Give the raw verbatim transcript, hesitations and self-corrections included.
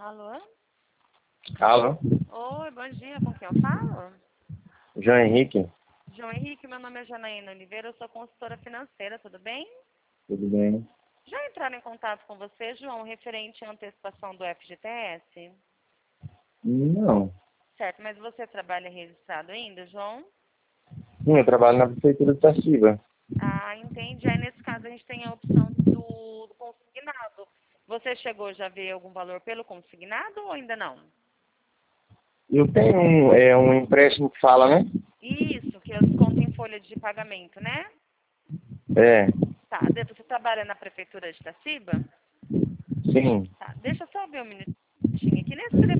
Alô? Alô? Oi, bom dia. Com quem eu falo? João Henrique? João Henrique, meu nome é Janaína Oliveira, eu sou consultora financeira, tudo bem? Tudo bem? Já entraram em contato com você, João, referente à antecipação do F G T S? Não. Certo, mas você trabalha registrado ainda, João? Sim, eu trabalho na prefeitura de Itaciba. Ah, entendi. Aí, nesse caso, a gente tem a opção do, do consignado. Você chegou já a ver algum valor pelo consignado ou ainda não? Eu tenho um, é, um empréstimo que fala, né? Isso, que eu desconto em folha de pagamento, né? É, Tá, de- você trabalha na prefeitura de Itaciba? sim. Tá, deixa eu só ver um minutinho aqui. Nesse